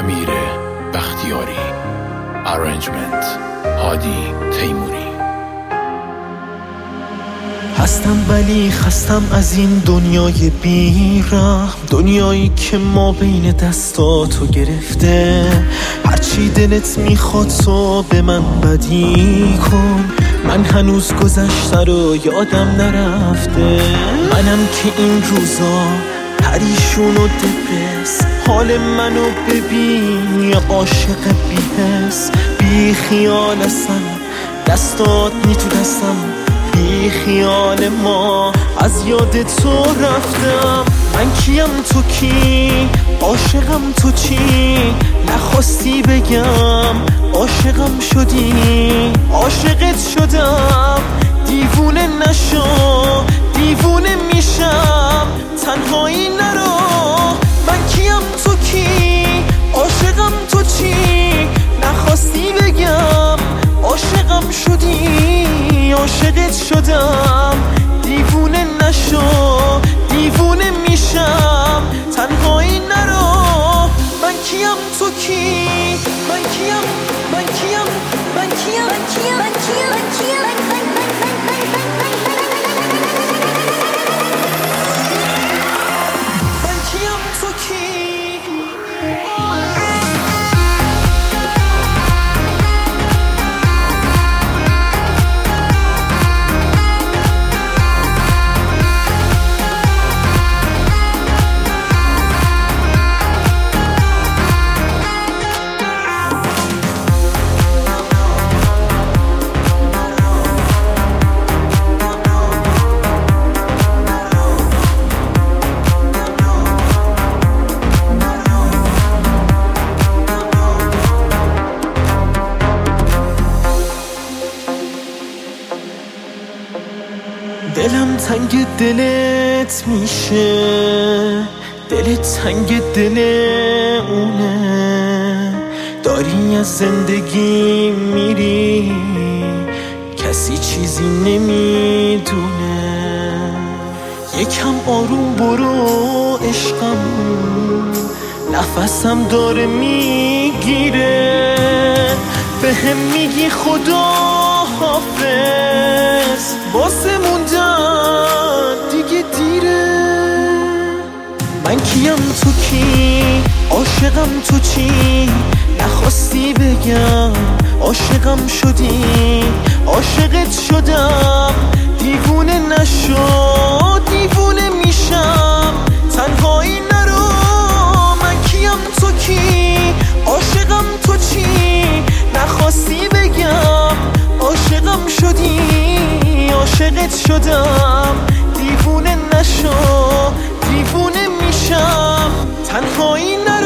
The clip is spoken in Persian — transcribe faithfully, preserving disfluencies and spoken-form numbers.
امیر بختیاری، ارنجمنت هادی تیموری. هستم ولی خستم از این دنیای بیرحم، دنیایی که ما بین دستاتو گرفته. هرچی دلت میخواد تو به من بدی کن، من هنوز گذشته رو یادم نرفته. منم که این روزا پریشون و دپرس، حال منو ببین یه عاشق بی‌حس. بی خیال اصلا دستات نی تو دستم، بی خیال ما از یاد تو رفتم. من کیم تو کی؟ عاشقم تو چی؟ نخواستی بگم عاشقم شدی، عاشقت شدم. دیوونه نشو، دیوونه میشم، تنهایی نرو. من کیم تو کی؟ عاشقم تو چی؟ نخواستی بگم عاشقم شدی، عاشقت شدم. دیوونه نشو، دیوونه میشم، تنهایی نرو. من کیم تو کی؟ من کیم؟ من کیم؟ من کیم؟ من کیم؟ من کیم؟ من کیم؟ من کیم تو کی؟ دلم تنگ دلت میشه، دلت تنگ دل اونه. داری از زندگی میری، کسی چیزی نمیدونه. یکم آروم برو عشقم، نفسم داره میگیره. به هم میگی خدا حافظ، واسه موندن دیگه دیره. من کیم تو کی؟ عاشقم تو چی؟ نخواستی بگم عاشقم شدی، عاشقت شدم. دیوونه نشو، دیوونه میشم، تنهایی نرو. من کیم تو کی؟ عاشقم تو چی؟ نخواستی بگم عاشقم شدی، عاشقت شدم. دیوونه نشو، دیوونه میشم، تنهایی نرو.